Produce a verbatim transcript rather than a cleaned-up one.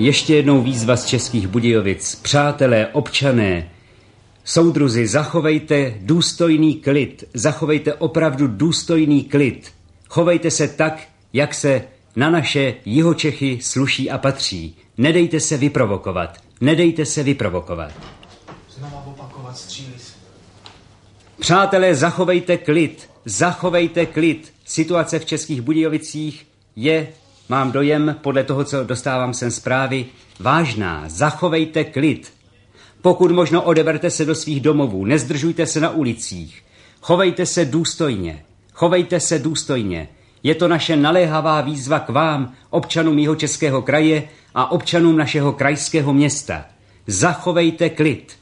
Ještě jednou výzva z Českých Budějovic. Přátelé, občané, soudruzi, zachovejte důstojný klid. Zachovejte opravdu důstojný klid. Chovejte se tak, jak se na naše Jihočechy sluší a patří. Nedejte se vyprovokovat. Nedejte se vyprovokovat. Znova opakovat, stříli se. Přátelé, zachovejte klid. Zachovejte klid. Situace v Českých Budějovicích je, mám dojem, podle toho, co dostávám sem zprávy, vážná. Zachovejte klid. Pokud možno odeberte se do svých domovů, nezdržujte se na ulicích. Chovejte se důstojně. Chovejte se důstojně. Je to naše naléhavá výzva k vám, občanům Jihočeského kraje a občanům našeho krajského města. Zachovejte klid.